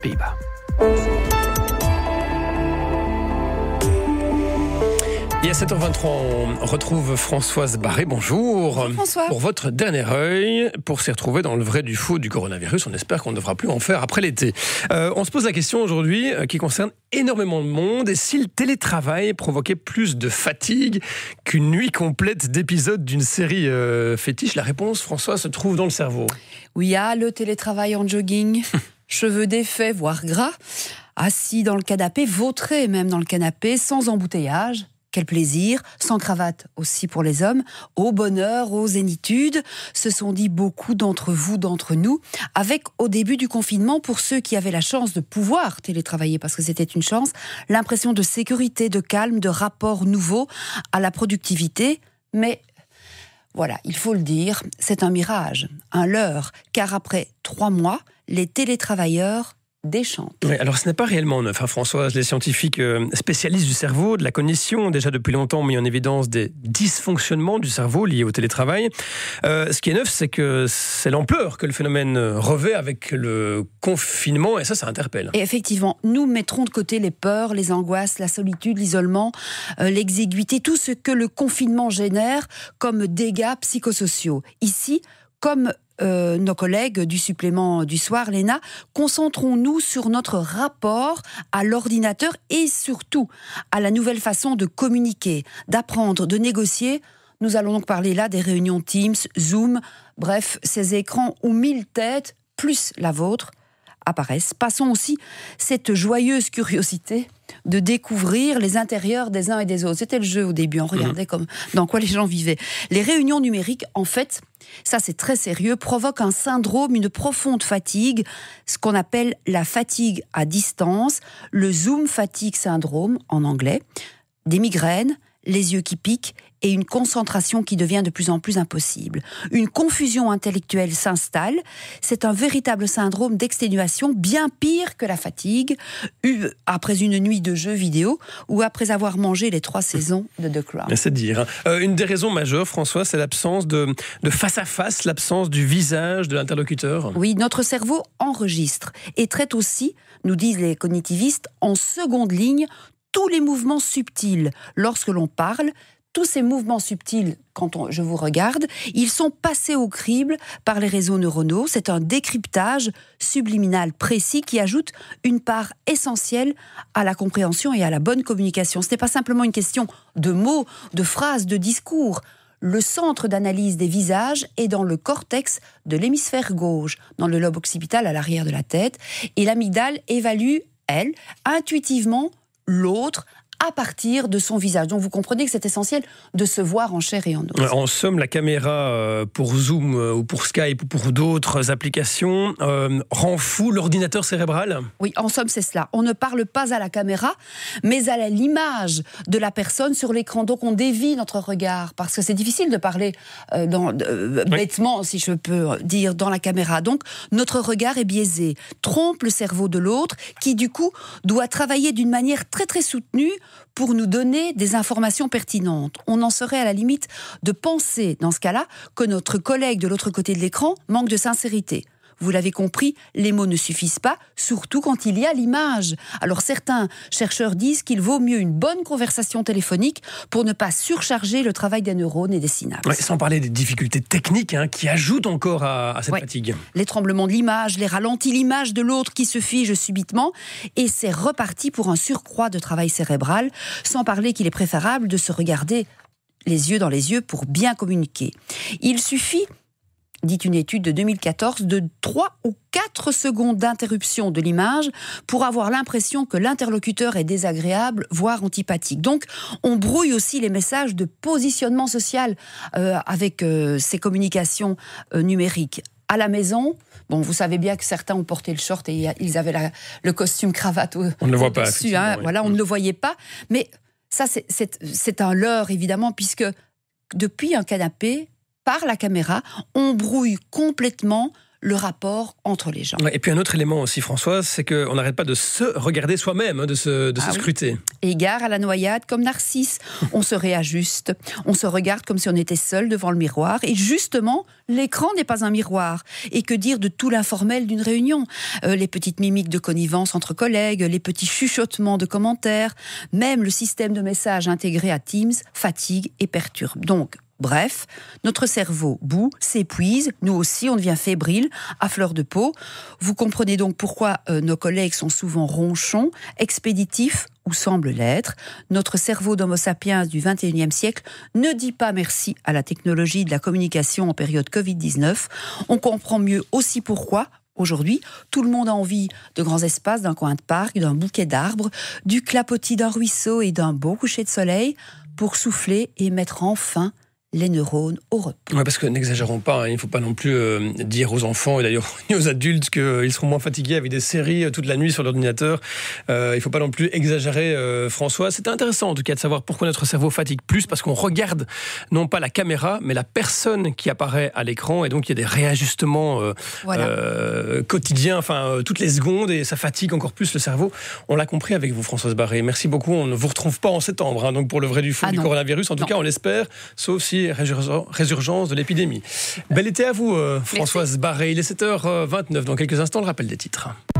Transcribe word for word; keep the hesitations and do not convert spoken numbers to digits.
Pays-Bas. Et à sept heures vingt-trois, on retrouve Françoise Barré. Bonjour. Bonjour François. Pour votre dernier œil, pour s'y retrouver dans le vrai du faux du coronavirus, on espère qu'on ne devra plus en faire après l'été. Euh, on se pose la question aujourd'hui euh, qui concerne énormément de monde. Et si le télétravail provoquait plus de fatigue qu'une nuit complète d'épisodes d'une série euh, fétiche? La réponse, François, se trouve dans le cerveau. Oui, ah, le télétravail en jogging, cheveux défaits, voire gras, assis dans le canapé, vautré même dans le canapé, sans embouteillage. Quel plaisir, sans cravate aussi pour les hommes, au bonheur, aux zénitudes, se sont dit beaucoup d'entre vous, d'entre nous, avec au début du confinement, pour ceux qui avaient la chance de pouvoir télétravailler, parce que c'était une chance, l'impression de sécurité, de calme, de rapport nouveau à la productivité, mais voilà, il faut le dire, c'est un mirage, un leurre, car après trois mois, les télétravailleurs déchantent. Oui, alors ce n'est pas réellement neuf, hein, Françoise. Les scientifiques euh, spécialistes du cerveau, de la cognition, ont déjà depuis longtemps mis en évidence des dysfonctionnements du cerveau liés au télétravail. Euh, ce qui est neuf, c'est que c'est l'ampleur que le phénomène revêt avec le confinement, et ça, ça interpelle. Et effectivement, nous mettrons de côté les peurs, les angoisses, la solitude, l'isolement, euh, l'exiguïté, tout ce que le confinement génère comme dégâts psychosociaux. Ici, comme Euh, nos collègues du supplément du soir, Léna, concentrons-nous sur notre rapport à l'ordinateur et surtout à la nouvelle façon de communiquer, d'apprendre, de négocier. Nous allons donc parler là des réunions Teams, Zoom, bref, ces écrans où mille têtes, plus la vôtre, apparaissent. Passons aussi cette joyeuse curiosité de découvrir les intérieurs des uns et des autres. C'était le jeu au début, on regardait comme dans quoi les gens vivaient. Les réunions numériques, en fait, ça c'est très sérieux, provoquent un syndrome, une profonde fatigue, ce qu'on appelle la fatigue à distance, le Zoom fatigue syndrome en anglais, des migraines, les yeux qui piquent et une concentration qui devient de plus en plus impossible. Une confusion intellectuelle s'installe. C'est un véritable syndrome d'exténuation, bien pire que la fatigue, après une nuit de jeux vidéo ou après avoir mangé les trois saisons de The Crown. C'est dire. Euh, une des raisons majeures, François, c'est l'absence de, de face-à-face, l'absence du visage de l'interlocuteur. Oui, notre cerveau enregistre et traite aussi, nous disent les cognitivistes, en seconde ligne, tous les mouvements subtils. Lorsque l'on parle, tous ces mouvements subtils, quand on, je vous regarde, ils sont passés au crible par les réseaux neuronaux. C'est un décryptage subliminal précis qui ajoute une part essentielle à la compréhension et à la bonne communication. Ce n'est pas simplement une question de mots, de phrases, de discours. Le centre d'analyse des visages est dans le cortex de l'hémisphère gauche, dans le lobe occipital à l'arrière de la tête. Et l'amygdale évalue, elle, intuitivement, l'autre à partir de son visage. Donc vous comprenez que c'est essentiel de se voir en chair et en os. En somme, la caméra pour Zoom ou pour Skype ou pour d'autres applications euh, rend fou l'ordinateur cérébral? Oui, en somme, c'est cela. On ne parle pas à la caméra, mais à l'image de la personne sur l'écran. Donc on dévie notre regard, parce que c'est difficile de parler euh, dans, euh, bêtement, oui, si je peux dire, dans la caméra. Donc notre regard est biaisé, trompe le cerveau de l'autre, qui du coup doit travailler d'une manière très très soutenue pour nous donner des informations pertinentes. On en serait à la limite de penser, dans ce cas-là, que notre collègue de l'autre côté de l'écran manque de sincérité. Vous l'avez compris, les mots ne suffisent pas, surtout quand il y a l'image. Alors certains chercheurs disent qu'il vaut mieux une bonne conversation téléphonique pour ne pas surcharger le travail des neurones et des synapses. Ouais, sans parler des difficultés techniques hein, qui ajoutent encore à, à cette ouais. fatigue. Les tremblements de l'image, les ralentis, l'image de l'autre qui se fige subitement, et c'est reparti pour un surcroît de travail cérébral, sans parler qu'il est préférable de se regarder les yeux dans les yeux pour bien communiquer. Il suffit, dit une étude de deux mille quatorze, de trois ou quatre secondes d'interruption de l'image pour avoir l'impression que l'interlocuteur est désagréable, voire antipathique. Donc, on brouille aussi les messages de positionnement social euh, avec euh, ces communications euh, numériques. À la maison, bon, vous savez bien que certains ont porté le short et ils avaient la, le costume cravate au, on ne le voit pas, dessus. Hein, oui. Voilà, on ne le voyait pas. Mais ça, c'est, c'est, c'est un leurre, évidemment, puisque depuis un canapé, par la caméra, on brouille complètement le rapport entre les gens. Et puis un autre élément aussi, Françoise, c'est qu'on n'arrête pas de se regarder soi-même, de se, de ah se oui. scruter. Égard à la noyade comme Narcisse. On se réajuste, on se regarde comme si on était seul devant le miroir. Et justement, l'écran n'est pas un miroir. Et que dire de tout l'informel d'une réunion ? euh, Les petites mimiques de connivence entre collègues, les petits chuchotements de commentaires, même le système de messages intégré à Teams fatigue et perturbe. Donc, bref, notre cerveau bout, s'épuise, nous aussi on devient fébrile, à fleur de peau. Vous comprenez donc pourquoi euh, nos collègues sont souvent ronchons, expéditifs ou semblent l'être. Notre cerveau d'homo sapiens du vingt et unième siècle ne dit pas merci à la technologie de la communication en période covid dix-neuf. On comprend mieux aussi pourquoi aujourd'hui, tout le monde a envie de grands espaces, d'un coin de parc, d'un bouquet d'arbres, du clapotis d'un ruisseau et d'un beau coucher de soleil pour souffler et mettre enfin les neurones au repos. Ouais, parce que n'exagérons pas, hein, il ne faut pas non plus euh, dire aux enfants et d'ailleurs aux adultes qu'ils seront moins fatigués avec des séries euh, toute la nuit sur l'ordinateur. Euh, il ne faut pas non plus exagérer, euh, François. C'était intéressant en tout cas de savoir pourquoi notre cerveau fatigue plus, parce qu'on regarde non pas la caméra, mais la personne qui apparaît à l'écran, et donc il y a des réajustements euh, voilà. euh, quotidiens, enfin euh, toutes les secondes, et ça fatigue encore plus le cerveau. On l'a compris avec vous, Françoise Barré. Merci beaucoup. On ne vous retrouve pas en septembre, hein, donc pour le vrai du faux ah du non. coronavirus. En tout non. cas, on l'espère, sauf si résurgence de l'épidémie. Bel été à vous, euh, Françoise Barré. Il est sept heures vingt-neuf. Dans quelques instants, le rappel des titres.